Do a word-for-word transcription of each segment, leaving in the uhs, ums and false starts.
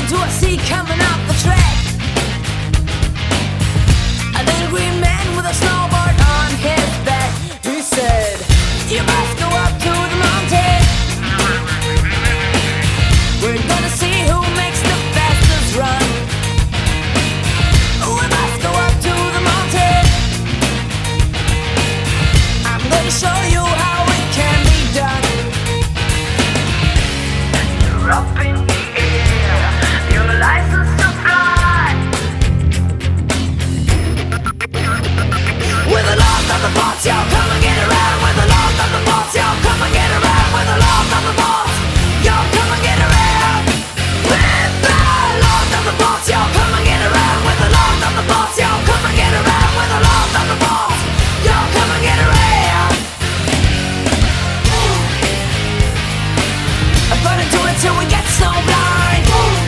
do I see coming up the track? An angry man with a snowboard on his back. He said, you must go up to the mountain. We're gonna see who makes the fastest run. We must go up to the mountain. I'm gonna show you how it can be done. You're up in the air, your license to fly. With the love of the boss, yo, come and get around. With the love of the boss, yo, come and get around. With the love of the boss, yo, come and get around. With the love of the boss, yo, come and get around. With the love of the boss, yo, come and get around. With the love of the boss, yo, come and get around. I'm gonna do it till we get snowblind.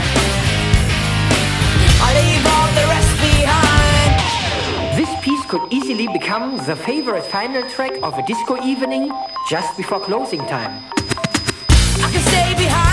I'll leave all the rest behind. This piece could easily become the favorite final track of a disco evening just before closing time. I can stay behind.